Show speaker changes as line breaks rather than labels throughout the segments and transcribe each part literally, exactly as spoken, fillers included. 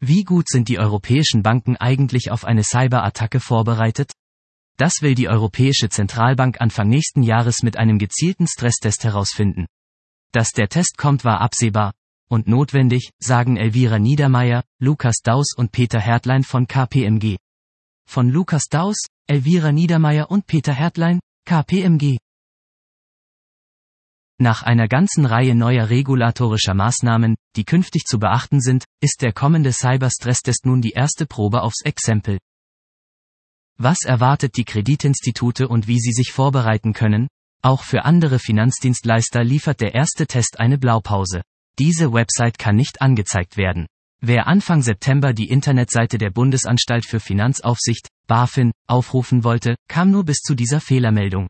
Wie gut sind die europäischen Banken eigentlich auf eine Cyberattacke vorbereitet? Das will die Europäische Zentralbank Anfang nächsten Jahres mit einem gezielten Stresstest herausfinden. Dass der Test kommt, war absehbar und notwendig, sagen Elvira Niedermeyer, Lukas Daus und Peter Hertlein von K P M G. Von Lukas Daus, Elvira Niedermeyer und Peter Hertlein, K P M G. Nach einer ganzen Reihe neuer regulatorischer Maßnahmen, die künftig zu beachten sind, ist der kommende Cyber-Stresstest nun die erste Probe aufs Exempel. Was erwartet die Kreditinstitute und wie sie sich vorbereiten können? Auch für andere Finanzdienstleister liefert der erste Test eine Blaupause. Diese Website kann nicht angezeigt werden. Wer Anfang September die Internetseite der Bundesanstalt für Finanzaufsicht, BaFin, aufrufen wollte, kam nur bis zu dieser Fehlermeldung.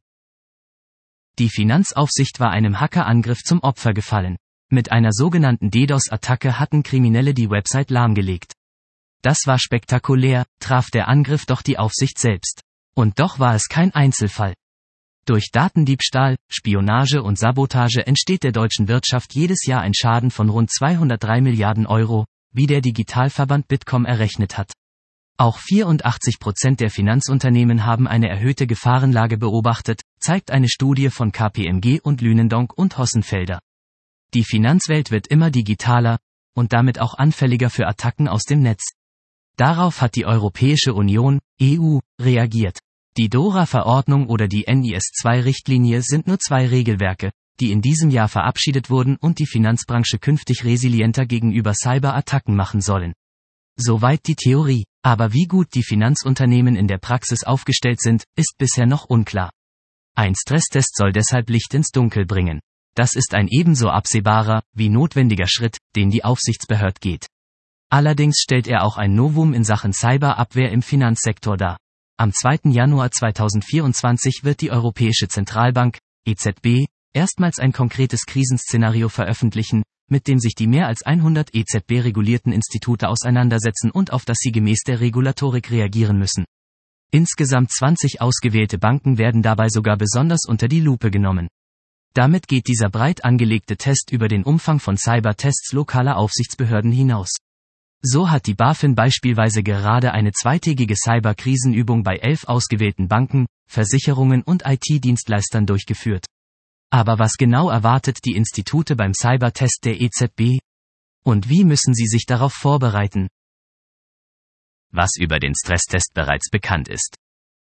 Die Finanzaufsicht war einem Hackerangriff zum Opfer gefallen. Mit einer sogenannten DDoS-Attacke hatten Kriminelle die Website lahmgelegt. Das war spektakulär, traf der Angriff doch die Aufsicht selbst. Und doch war es kein Einzelfall. Durch Datendiebstahl, Spionage und Sabotage entsteht der deutschen Wirtschaft jedes Jahr ein Schaden von rund zweihundertdrei Milliarden Euro, wie der Digitalverband Bitkom errechnet hat. Auch vierundachtzig Prozent der Finanzunternehmen haben eine erhöhte Gefahrenlage beobachtet, zeigt eine Studie von K P M G und Lünendonk und Hossenfelder. Die Finanzwelt wird immer digitaler und damit auch anfälliger für Attacken aus dem Netz. Darauf hat die Europäische Union, E U, reagiert. Die DORA-Verordnung oder die N I S zwei Richtlinie sind nur zwei Regelwerke, die in diesem Jahr verabschiedet wurden und die Finanzbranche künftig resilienter gegenüber Cyberattacken machen sollen. Soweit die Theorie. Aber wie gut die Finanzunternehmen in der Praxis aufgestellt sind, ist bisher noch unklar. Ein Stresstest soll deshalb Licht ins Dunkel bringen. Das ist ein ebenso absehbarer, wie notwendiger Schritt, den die Aufsichtsbehörde geht. Allerdings stellt er auch ein Novum in Sachen Cyberabwehr im Finanzsektor dar. Am zweiten Januar zweitausendvierundzwanzig wird die Europäische Zentralbank, E Z B, erstmals ein konkretes Krisenszenario veröffentlichen, mit dem sich die mehr als hundert E Z B-regulierten Institute auseinandersetzen und auf das sie gemäß der Regulatorik reagieren müssen. Insgesamt zwanzig ausgewählte Banken werden dabei sogar besonders unter die Lupe genommen. Damit geht dieser breit angelegte Test über den Umfang von Cybertests lokaler Aufsichtsbehörden hinaus. So hat die BaFin beispielsweise gerade eine zweitägige Cyberkrisenübung bei elf ausgewählten Banken, Versicherungen und I T-Dienstleistern durchgeführt. Aber was genau erwartet die Institute beim Cybertest der E Z B? Und wie müssen sie sich darauf vorbereiten? Was über den Stresstest bereits bekannt ist.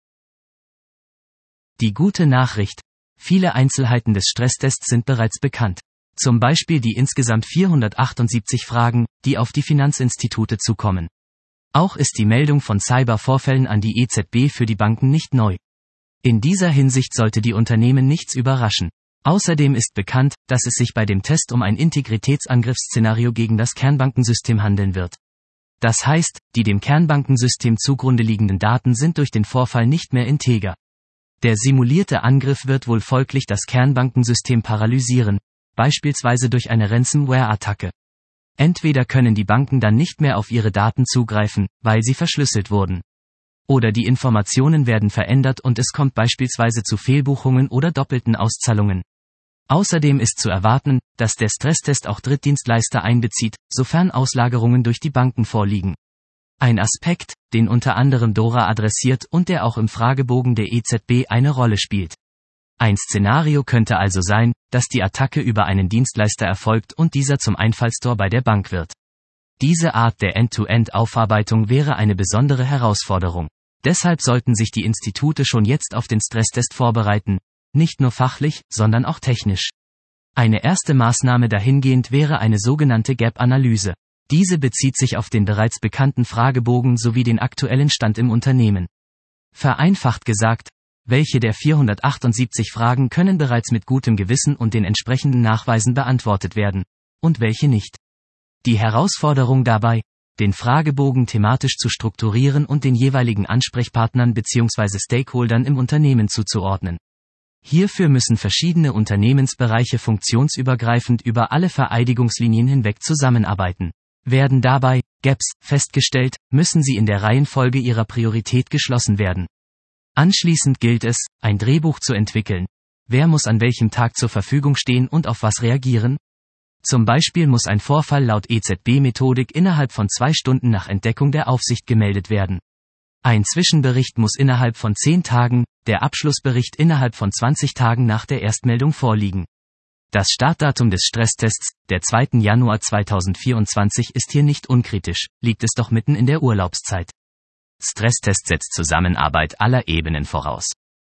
Die gute Nachricht: Viele Einzelheiten des Stresstests sind bereits bekannt. Zum Beispiel die insgesamt vierhundertachtundsiebzig Fragen, die auf die Finanzinstitute zukommen. Auch ist die Meldung von Cybervorfällen an die E Z B für die Banken nicht neu. In dieser Hinsicht sollte die Unternehmen nichts überraschen. Außerdem ist bekannt, dass es sich bei dem Test um ein Integritätsangriffsszenario gegen das Kernbankensystem handeln wird. Das heißt, die dem Kernbankensystem zugrunde liegenden Daten sind durch den Vorfall nicht mehr integer. Der simulierte Angriff wird wohl folglich das Kernbankensystem paralysieren, beispielsweise durch eine Ransomware-Attacke. Entweder können die Banken dann nicht mehr auf ihre Daten zugreifen, weil sie verschlüsselt wurden. Oder die Informationen werden verändert und es kommt beispielsweise zu Fehlbuchungen oder doppelten Auszahlungen. Außerdem ist zu erwarten, dass der Stresstest auch Drittdienstleister einbezieht, sofern Auslagerungen durch die Banken vorliegen. Ein Aspekt, den unter anderem DORA adressiert und der auch im Fragebogen der E Z B eine Rolle spielt. Ein Szenario könnte also sein, dass die Attacke über einen Dienstleister erfolgt und dieser zum Einfallstor bei der Bank wird. Diese Art der End-to-End-Aufarbeitung wäre eine besondere Herausforderung. Deshalb sollten sich die Institute schon jetzt auf den Stresstest vorbereiten, nicht nur fachlich, sondern auch technisch. Eine erste Maßnahme dahingehend wäre eine sogenannte Gap-Analyse. Diese bezieht sich auf den bereits bekannten Fragebogen sowie den aktuellen Stand im Unternehmen. Vereinfacht gesagt, welche der vierhundertachtundsiebzig Fragen können bereits mit gutem Gewissen und den entsprechenden Nachweisen beantwortet werden, und welche nicht. Die Herausforderung dabei: den Fragebogen thematisch zu strukturieren und den jeweiligen Ansprechpartnern bzw. Stakeholdern im Unternehmen zuzuordnen. Hierfür müssen verschiedene Unternehmensbereiche funktionsübergreifend über alle Vereidigungslinien hinweg zusammenarbeiten. Werden dabei Gaps festgestellt, müssen sie in der Reihenfolge ihrer Priorität geschlossen werden. Anschließend gilt es, ein Drehbuch zu entwickeln. Wer muss an welchem Tag zur Verfügung stehen und auf was reagieren? Zum Beispiel muss ein Vorfall laut E Z B-Methodik innerhalb von zwei Stunden nach Entdeckung der Aufsicht gemeldet werden. Ein Zwischenbericht muss innerhalb von zehn Tagen, der Abschlussbericht innerhalb von zwanzig Tagen nach der Erstmeldung vorliegen. Das Startdatum des Stresstests, der zweiter Januar zweitausendvierundzwanzig, ist hier nicht unkritisch, liegt es doch mitten in der Urlaubszeit. Stresstest setzt Zusammenarbeit aller Ebenen voraus.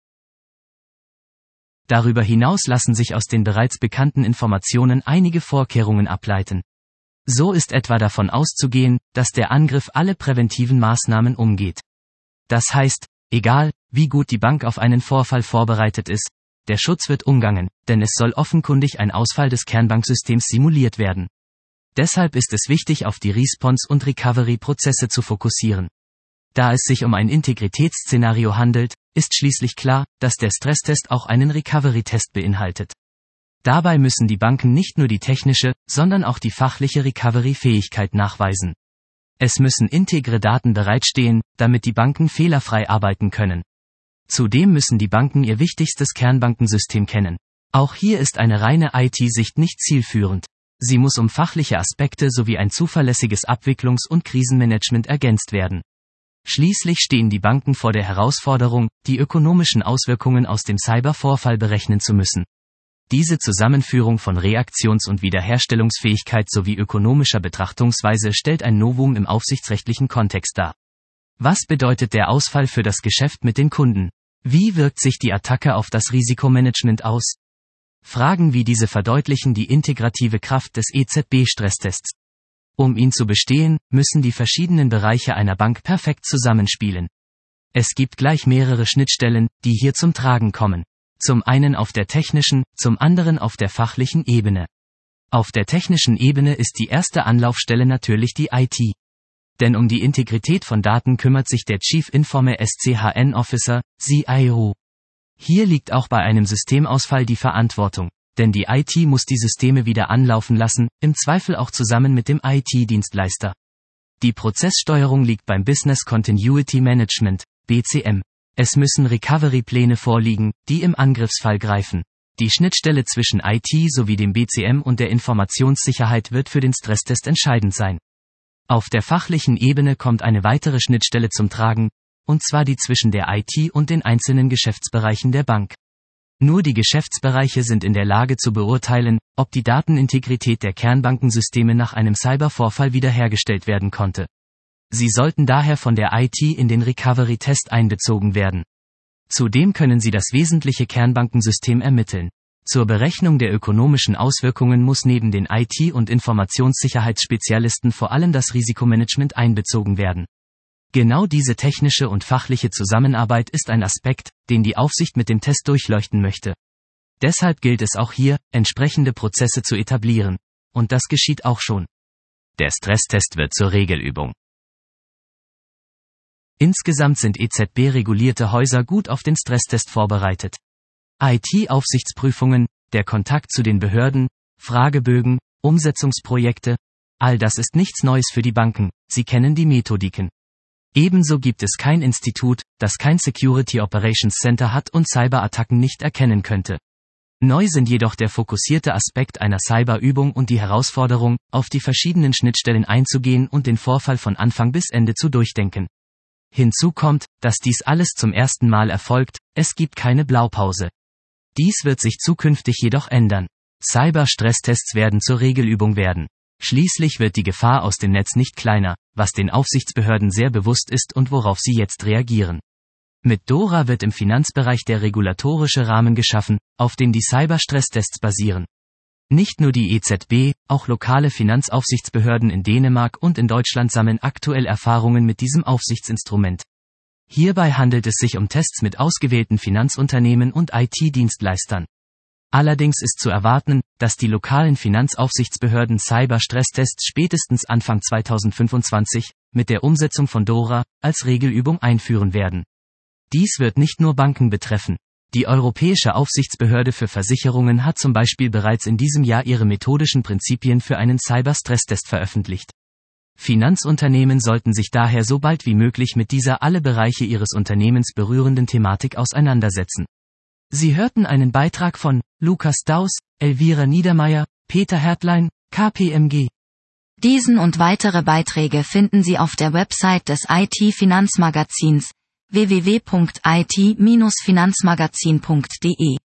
Darüber hinaus lassen sich aus den bereits bekannten Informationen einige Vorkehrungen ableiten. So ist etwa davon auszugehen, dass der Angriff alle präventiven Maßnahmen umgeht. Das heißt, egal, wie gut die Bank auf einen Vorfall vorbereitet ist, der Schutz wird umgangen, denn es soll offenkundig ein Ausfall des Kernbanksystems simuliert werden. Deshalb ist es wichtig, auf die Response- und Recovery-Prozesse zu fokussieren. Da es sich um ein Integritätsszenario handelt, ist schließlich klar, dass der Stresstest auch einen Recovery-Test beinhaltet. Dabei müssen die Banken nicht nur die technische, sondern auch die fachliche Recovery-Fähigkeit nachweisen. Es müssen integre Daten bereitstehen, damit die Banken fehlerfrei arbeiten können. Zudem müssen die Banken ihr wichtigstes Kernbankensystem kennen. Auch hier ist eine reine I T-Sicht nicht zielführend. Sie muss um fachliche Aspekte sowie ein zuverlässiges Abwicklungs- und Krisenmanagement ergänzt werden. Schließlich stehen die Banken vor der Herausforderung, die ökonomischen Auswirkungen aus dem Cybervorfall berechnen zu müssen. Diese Zusammenführung von Reaktions- und Wiederherstellungsfähigkeit sowie ökonomischer Betrachtungsweise stellt ein Novum im aufsichtsrechtlichen Kontext dar. Was bedeutet der Ausfall für das Geschäft mit den Kunden? Wie wirkt sich die Attacke auf das Risikomanagement aus? Fragen wie diese verdeutlichen die integrative Kraft des E Z B-Stresstests. Um ihn zu bestehen, müssen die verschiedenen Bereiche einer Bank perfekt zusammenspielen. Es gibt gleich mehrere Schnittstellen, die hier zum Tragen kommen. Zum einen auf der technischen, zum anderen auf der fachlichen Ebene. Auf der technischen Ebene ist die erste Anlaufstelle natürlich die I T. Denn um die Integrität von Daten kümmert sich der Chief Information Officer, C I O. Hier liegt auch bei einem Systemausfall die Verantwortung. Denn die I T muss die Systeme wieder anlaufen lassen, im Zweifel auch zusammen mit dem I T-Dienstleister. Die Prozesssteuerung liegt beim Business Continuity Management, B C M. Es müssen Recovery-Pläne vorliegen, die im Angriffsfall greifen. Die Schnittstelle zwischen I T sowie dem B C M und der Informationssicherheit wird für den Stresstest entscheidend sein. Auf der fachlichen Ebene kommt eine weitere Schnittstelle zum Tragen, und zwar die zwischen der I T und den einzelnen Geschäftsbereichen der Bank. Nur die Geschäftsbereiche sind in der Lage zu beurteilen, ob die Datenintegrität der Kernbankensysteme nach einem Cybervorfall wiederhergestellt werden konnte. Sie sollten daher von der I T in den Recovery-Test einbezogen werden. Zudem können sie das wesentliche Kernbankensystem ermitteln. Zur Berechnung der ökonomischen Auswirkungen muss neben den I T- und Informationssicherheitsspezialisten vor allem das Risikomanagement einbezogen werden. Genau diese technische und fachliche Zusammenarbeit ist ein Aspekt, den die Aufsicht mit dem Test durchleuchten möchte. Deshalb gilt es auch hier, entsprechende Prozesse zu etablieren. Und das geschieht auch schon. Der Stresstest wird zur Regelübung. Insgesamt sind E Z B-regulierte Häuser gut auf den Stresstest vorbereitet. I T-Aufsichtsprüfungen, der Kontakt zu den Behörden, Fragebögen, Umsetzungsprojekte, all das ist nichts Neues für die Banken, sie kennen die Methodiken. Ebenso gibt es kein Institut, das kein Security Operations Center hat und Cyberattacken nicht erkennen könnte. Neu sind jedoch der fokussierte Aspekt einer Cyberübung und die Herausforderung, auf die verschiedenen Schnittstellen einzugehen und den Vorfall von Anfang bis Ende zu durchdenken. Hinzu kommt, dass dies alles zum ersten Mal erfolgt, es gibt keine Blaupause. Dies wird sich zukünftig jedoch ändern. Cyber-Stresstests werden zur Regelübung werden. Schließlich wird die Gefahr aus dem Netz nicht kleiner, was den Aufsichtsbehörden sehr bewusst ist und worauf sie jetzt reagieren. Mit DORA wird im Finanzbereich der regulatorische Rahmen geschaffen, auf dem die Cyber-Stresstests basieren. Nicht nur die E Z B, auch lokale Finanzaufsichtsbehörden in Dänemark und in Deutschland sammeln aktuell Erfahrungen mit diesem Aufsichtsinstrument. Hierbei handelt es sich um Tests mit ausgewählten Finanzunternehmen und I T-Dienstleistern. Allerdings ist zu erwarten, dass die lokalen Finanzaufsichtsbehörden Cyber-Stresstests spätestens Anfang zweitausendfünfundzwanzig, mit der Umsetzung von DORA, als Regelübung einführen werden. Dies wird nicht nur Banken betreffen. Die Europäische Aufsichtsbehörde für Versicherungen hat zum Beispiel bereits in diesem Jahr ihre methodischen Prinzipien für einen Cyber-Stresstest veröffentlicht. Finanzunternehmen sollten sich daher so bald wie möglich mit dieser alle Bereiche ihres Unternehmens berührenden Thematik auseinandersetzen. Sie hörten einen Beitrag von Lukas Daus, Elvira Niedermeyer, Peter Hertlein, K P M G.
Diesen und weitere Beiträge finden Sie auf der Website des I T-Finanzmagazins w w w punkt i t Bindestrich finanzmagazin punkt d e.